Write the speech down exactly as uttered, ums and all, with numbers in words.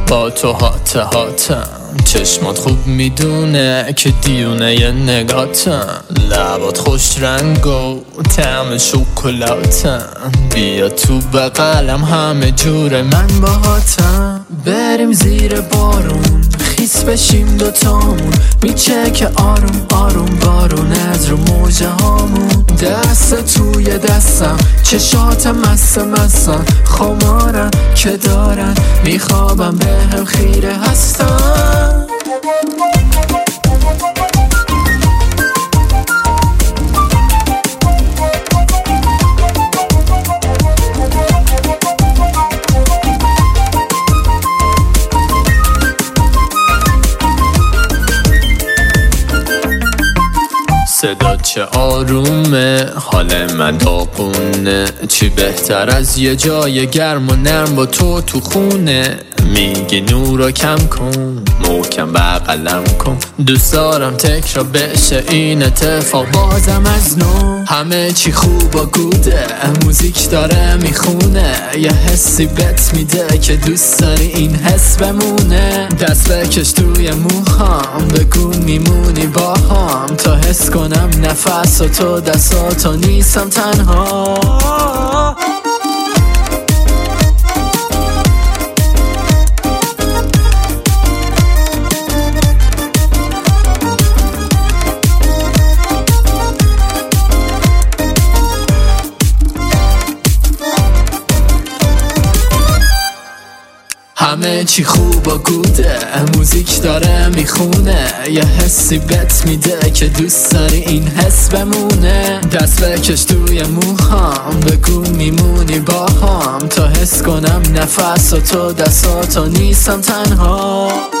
با تو هات هاتم، چشمات خوب میدونه که دیونه ی نگاتم، لبات خوش رنگ و طعم شکلاتم، بیا تو بغلم همه جور من باهاتم. بریم زیر بارون خیس بشیم دوتامون، میچه که آروم آروم بارون از رو موجه هامون، دست توی دستم چشات مست مستن، خمارن که دارن میخوابم به هم خیره هستن. صدا چه آرومه، حال من داغونه، چی بهتر از یه جای گرم و نرم با تو تو خونه. میگی نورو کم کن، محکم بغلم کن، دوست دارم تکرار بشه این اتفاق بازم از نو. همه چی خوب و گوده، موزیک داره میخونه، یه حسی بهت میده که دوست داری این حس بمونه. دست بکش توی موهام، بگو میمونی با هم، تا حس کنم نفس و تو دستاتو نیستم تنها. همه چی خوب و گوده، موزیک داره میخونه، یه حسی بهت میده که دوست داری این حس بمونه. دست بکش توی موهام، بگو میمونی با هم، تا حس کنم نفس و تو دستاتو نیستم تنها.